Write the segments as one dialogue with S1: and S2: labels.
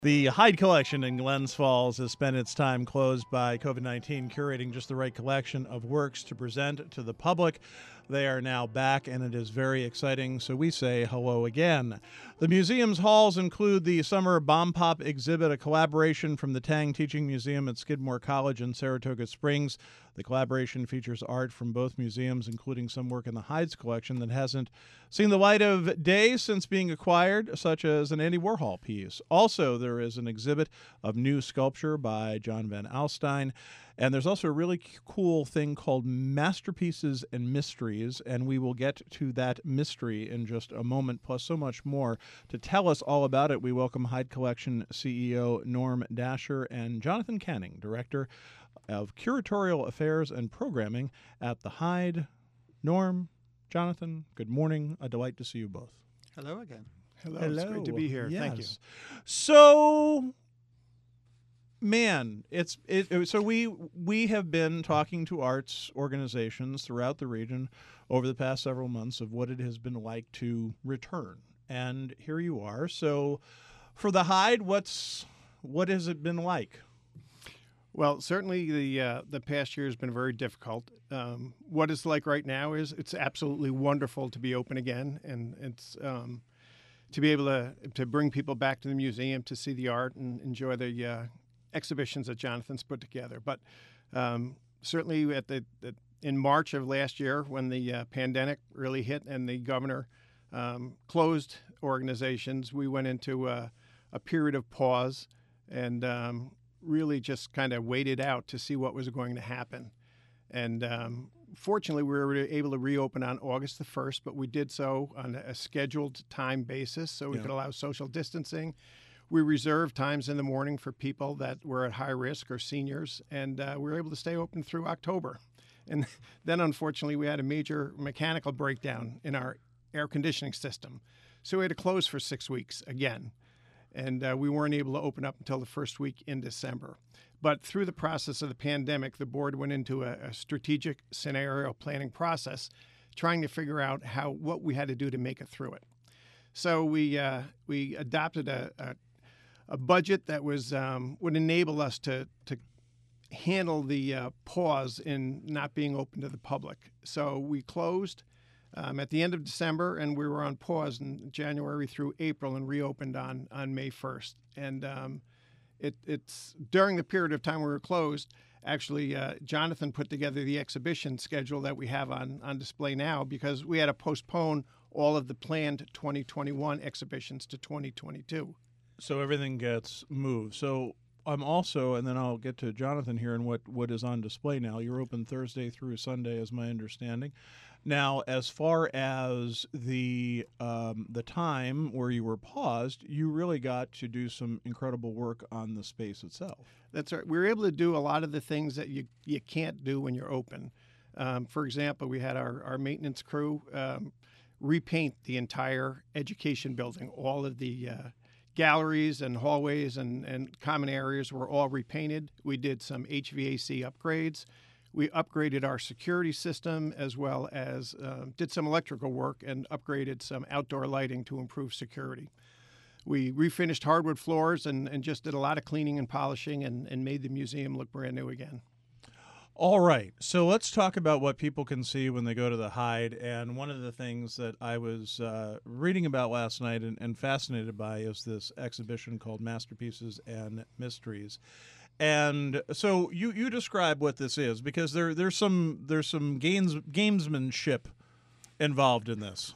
S1: The Hyde Collection in Glens Falls has spent its time closed by COVID-19, curating just the right collection of works to present to the public. They are now back, and it is very exciting, so we say hello again. The museum's halls include the Summer Bomb Pop exhibit, a collaboration from the Tang Teaching Museum at Skidmore College in Saratoga Springs. The collaboration features art from both museums, including some work in the Hyde's collection that hasn't seen the light of day since being acquired, such as an Andy Warhol piece. Also, there is an exhibit of new sculpture by John Van Alstyne. And there's also a really cool thing called Masterpieces and Mysteries, and we will get to that mystery in just a moment, plus so much more. To tell us all about it, we welcome Hyde Collection CEO Norm Dasher and Jonathan Canning, Director of Curatorial Affairs and Programming at the Hyde. Norm, Jonathan, good morning. A delight to see you both.
S2: Hello again.
S3: Hello. It's great to be here.
S1: Yes.
S3: Thank you.
S1: So, man, so we have been talking to arts organizations throughout the region over the past several months of what it has been like to return, and here you are. So, for the Hyde, what has it been like?
S3: Well, certainly the past year has been very difficult. What it's like right now is it's absolutely wonderful to be open again, and it's to be able to bring people back to the museum to see the art and enjoy the exhibitions that Jonathan's put together. But certainly in March of last year, when the pandemic really hit and the governor closed organizations, we went into a period of pause and really just kind of waited out to see what was going to happen. And fortunately, we were able to reopen on August the 1st, but we did so on a scheduled time basis so we could allow social distancing. We reserved times in the morning for people that were at high risk or seniors, and we were able to stay open through October. And then, unfortunately, we had a major mechanical breakdown in our air conditioning system. So we had to close for 6 weeks again. And we weren't able to open up until the first week in December. But through the process of the pandemic, the board went into a strategic scenario planning process, trying to figure out what we had to do to make it through it. So we adopted a budget that was would enable us to handle the pause in not being open to the public. So we closed at the end of December, and we were on pause in January through April and reopened on May 1st. And it's during the period of time we were closed, actually, Jonathan put together the exhibition schedule that we have on display now because we had to postpone all of the planned 2021 exhibitions to 2022.
S1: So everything gets moved. So I'm also, and then I'll get to Jonathan here and what is on display now. You're open Thursday through Sunday, is my understanding. Now, as far as the time where you were paused, you really got to do some incredible work on the space itself.
S3: That's right. We were able to do a lot of the things that you can't do when you're open. For example, we had our maintenance crew repaint the entire education building. All of the galleries and hallways and common areas were all repainted. We did some HVAC upgrades. We upgraded our security system as well as did some electrical work and upgraded some outdoor lighting to improve security. We refinished hardwood floors and just did a lot of cleaning and polishing and made the museum look brand new again.
S1: All right. So let's talk about what people can see when they go to the Hyde. And one of the things that I was reading about last night and fascinated by is this exhibition called Masterpieces and Mysteries. And so you describe what this is because there's some gamesmanship involved in this,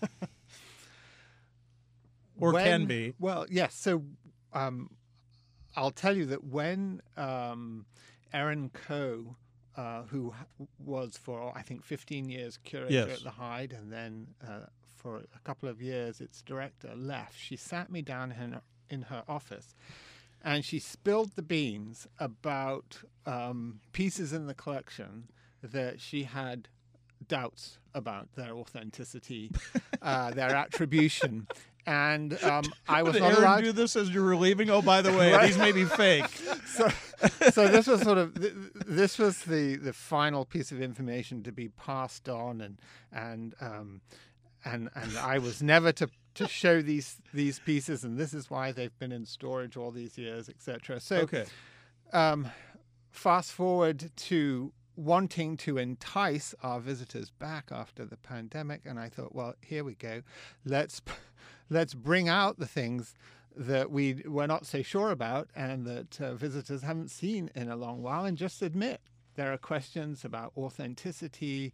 S1: or can be.
S2: Well, yes. So I'll tell you that when Erin Coe, who was for I think 15 years curator at the Hyde, and then for a couple of years its director, left, she sat me down in her office. And she spilled the beans about pieces in the collection that she had doubts about their authenticity, their attribution. And I was not allowed to
S1: do this as you were leaving. Oh, by the way, right? These may be fake.
S2: So this was sort of this was the final piece of information to be passed on, and I was never to to show these pieces, and this is why they've been in storage all these years, etc. So,
S1: okay.
S2: Fast forward to wanting to entice our visitors back after the pandemic, and I thought, well, here we go. Let's bring out the things that we were not so sure about and that visitors haven't seen in a long while, and just admit there are questions about authenticity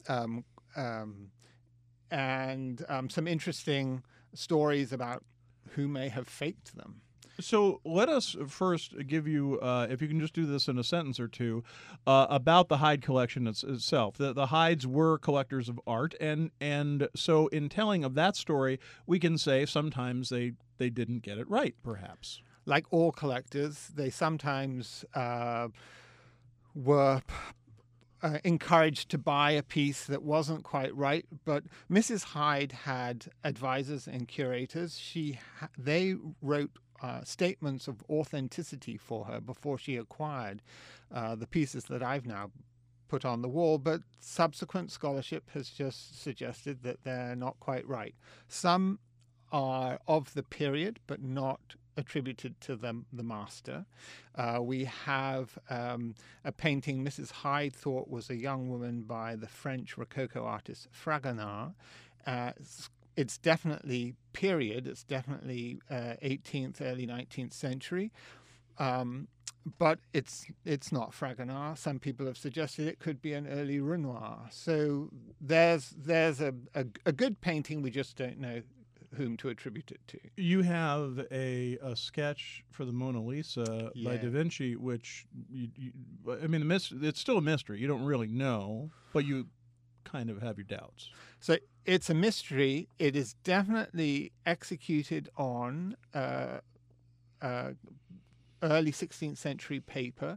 S2: and some interesting stories about who may have faked them.
S1: So let us first give you, if you can just do this in a sentence or two, about the Hyde collection itself. The Hydes were collectors of art, and so in telling of that story, we can say sometimes they didn't get it right, perhaps.
S2: Like all collectors, they sometimes were encouraged to buy a piece that wasn't quite right, but Mrs. Hyde had advisors and curators. They wrote statements of authenticity for her before she acquired the pieces that I've now put on the wall, but subsequent scholarship has just suggested that they're not quite right. Some are of the period, but not attributed to the master. We have a painting Mrs. Hyde thought was a young woman by the French Rococo artist Fragonard. It's definitely period. It's definitely 18th, early 19th century. But it's not Fragonard. Some people have suggested it could be an early Renoir. So there's a good painting. We just don't know whom to attribute it to.
S1: You have a sketch for the Mona Lisa by Da Vinci, which it's still a mystery. You don't really know, but you kind of have your doubts.
S2: So it's a mystery. It is definitely executed on early 16th century paper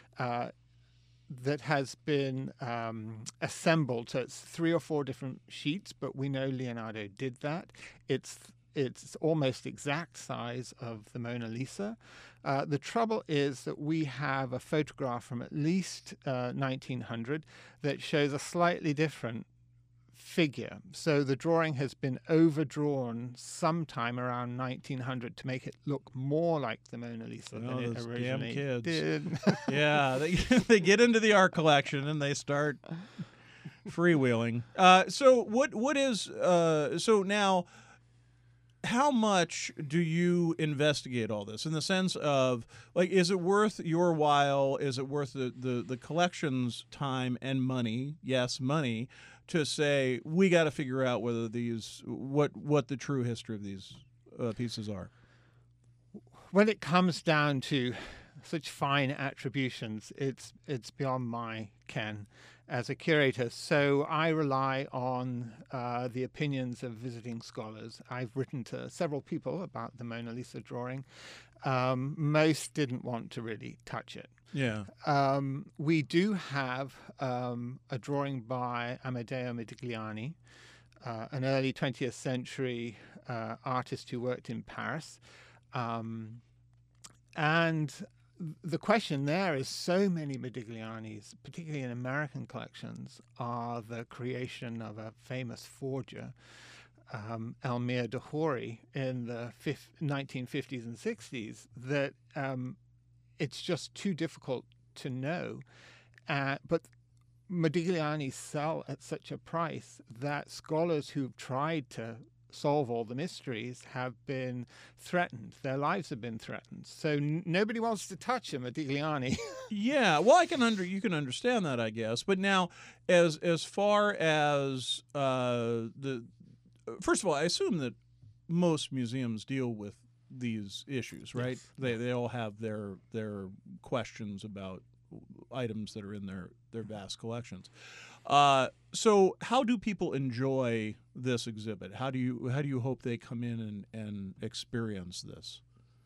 S2: that has been assembled. So it's 3 or 4 different sheets, but we know Leonardo did that. It's almost exact size of the Mona Lisa. The trouble is that we have a photograph from at least 1900 that shows a slightly different figure. So the drawing has been overdrawn sometime around 1900 to make it look more like the Mona Lisa than it originally did.
S1: Yeah, they get into the art collection and they start freewheeling. So what is so now? How much do you investigate all this in the sense of, like, is it worth your while? Is it worth the collection's time and money? Yes, money, to say we got to figure out whether what the true history of these pieces are.
S2: When it comes down to such fine attributions, it's beyond my ken as a curator. So I rely on the opinions of visiting scholars. I've written to several people about the Mona Lisa drawing. Most didn't want to really touch it.
S1: Yeah.
S2: We do have a drawing by Amedeo Modigliani, an early 20th century artist who worked in Paris. And the question there is, so many Modiglianis, particularly in American collections, are the creation of a famous forger, Elmire de Hori, in the 1950s and 60s, that it's just too difficult to know. But Modigliani sell at such a price that scholars who've tried to solve all the mysteries have been threatened. Their lives have been threatened. So nobody wants to touch a Modigliani.
S1: Yeah, well, you can understand that, I guess. But now, as far as first of all, I assume that most museums deal with these issues, right? Yes. They all have their questions about items that are in their vast collections. So how do people enjoy this exhibit? How do you hope they come in and experience this?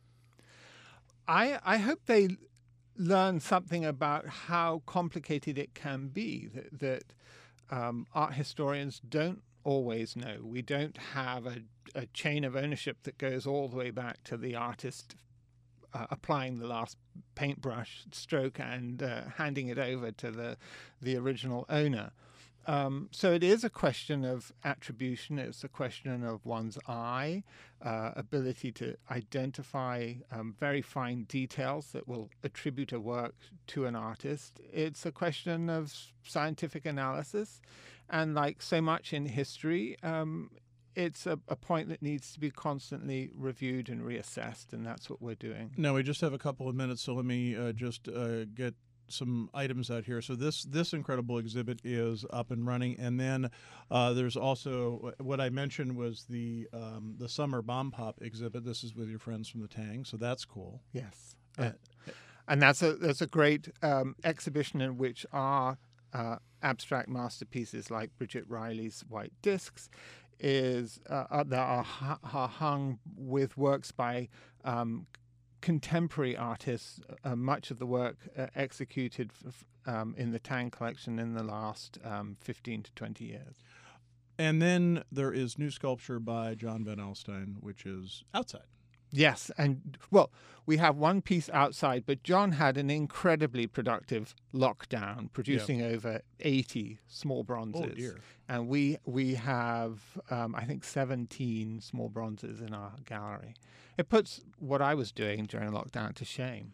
S2: I hope they learn something about how complicated it can be, that art historians don't always know. We don't have a chain of ownership that goes all the way back to the artist applying the last paintbrush stroke and handing it over to the original owner. So it is a question of attribution. It's a question of one's eye, ability to identify very fine details that will attribute a work to an artist. It's a question of scientific analysis. And like so much in history, it's a point that needs to be constantly reviewed and reassessed, and that's what we're doing.
S1: Now, we just have a couple of minutes, so let me just get some items out here. So this incredible exhibit is up and running, and then there's also what I mentioned was the summer bomb pop exhibit. This is with your friends from the Tang, so that's cool.
S2: Yes, and that's a great exhibition in which our abstract masterpieces like Bridget Riley's White Discs that are hung with works by contemporary artists, much of the work executed in the Tang collection in the last 15 to 20 years.
S1: And then there is new sculpture by John Van Alstyne, which is outside.
S2: Yes, and well, we have one piece outside, but John had an incredibly productive lockdown, producing over 80 small bronzes.
S1: Oh dear!
S2: And we have, I think, 17 small bronzes in our gallery. It puts what I was doing during lockdown to shame.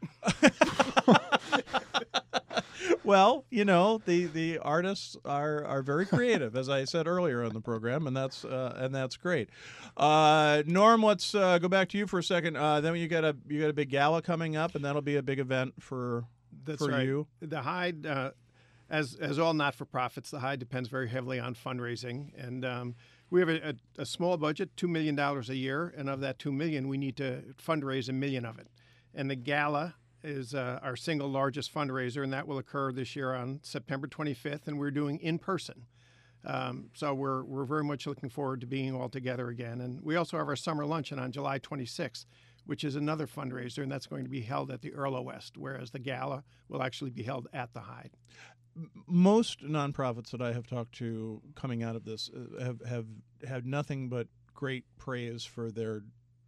S1: Well, you know, the artists are very creative, as I said earlier on the program, and that's great. Norm, let's go back to you for a second. Then you got a big gala coming up, and that'll be a big event for you.
S3: The Hyde, as all not-for-profits, the Hyde depends very heavily on fundraising, and we have a small budget, $2 million a year, and of that $2 million, we need to fundraise $1 million of it. And the gala is our single largest fundraiser, and that will occur this year on September 25th, and we're doing in person. So we're very much looking forward to being all together again. And we also have our summer luncheon on July 26th, which is another fundraiser, and that's going to be held at the Earl of West, whereas the gala will actually be held at the Hyde.
S1: Most nonprofits that I have talked to coming out of this have had nothing but great praise for their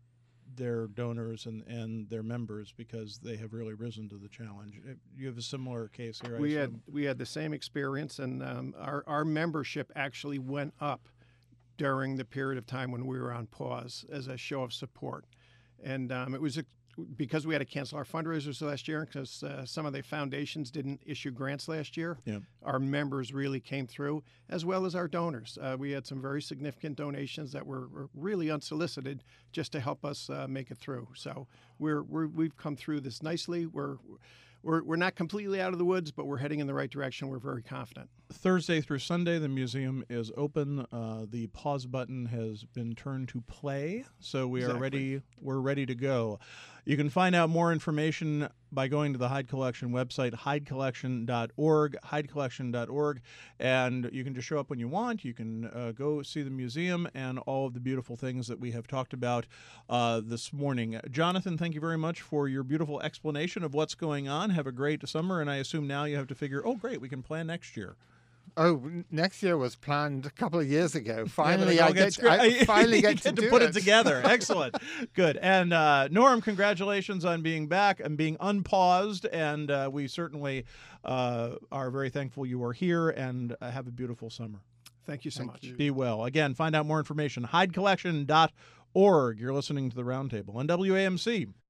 S1: donors and their members, because they have really risen to the challenge. You have a similar case here.
S3: We had the same experience, and our membership actually went up during the period of time when we were on pause as a show of support. And it was because we had to cancel our fundraisers last year because some of the foundations didn't issue grants last year.
S1: Yeah.
S3: Our members really came through, as well as our donors. We had some very significant donations that were really unsolicited just to help us make it through. So we've come through this nicely. We're not completely out of the woods, but we're heading in the right direction. We're very confident.
S1: Thursday through Sunday, the museum is open. The pause button has been turned to play, so we are ready. We're ready to go. You can find out more information by going to the Hyde Collection website, hydecollection.org, hydecollection.org, and you can just show up when you want. You can go see the museum and all of the beautiful things that we have talked about this morning. Jonathan, thank you very much for your beautiful explanation of what's going on. Have a great summer, and I assume now you have to figure, oh, great, we can plan next year.
S2: Oh, next year was planned a couple of years ago. Finally,
S1: yeah,
S2: I finally get to
S1: put it together. Excellent. Good. And Norm, congratulations on being back and being unpaused. And we certainly are very thankful you are here, and have a beautiful summer.
S3: Thank you so much.
S1: Be well. Again, find out more information, hydecollection.org. You're listening to The Roundtable on WAMC.